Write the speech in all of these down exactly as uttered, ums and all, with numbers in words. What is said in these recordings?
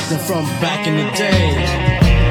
something from back in the day.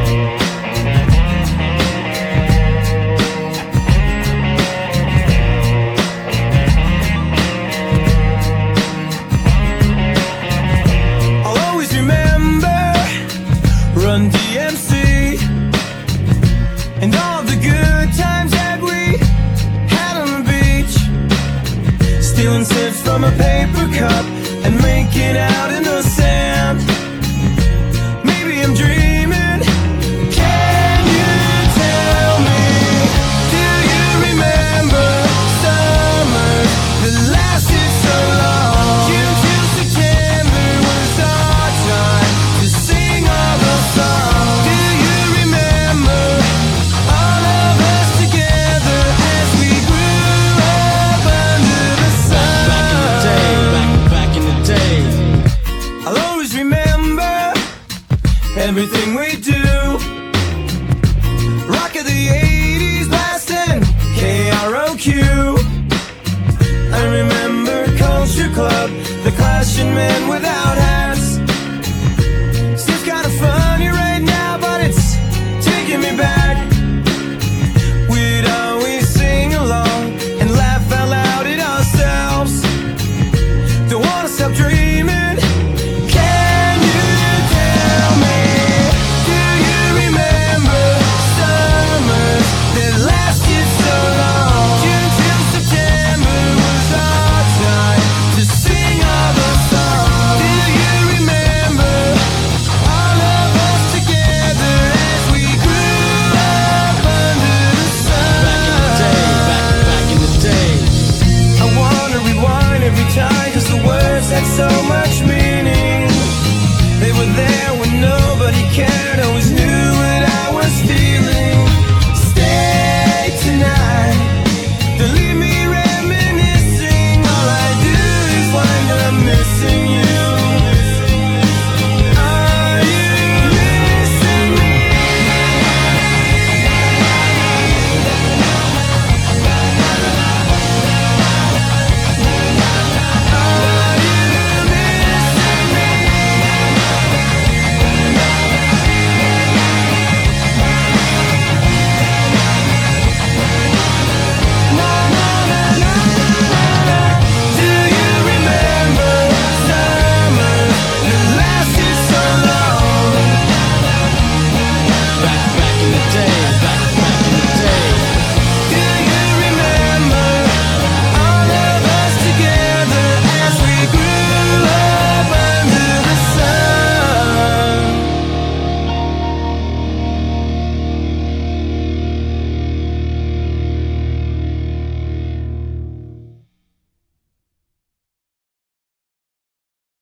Run D M C and all the good times that we had on the beach, stealing sips from a paper cup and making out in the sand. Maybe I'm dreaming. Can you tell me, do you remember summers that lasted so long? June to September was our time to sing all the songs. Do you remember all of us together as we grew up under the sun? Back in the day, back, back in the day. I'll always remember everything we do. Rock of the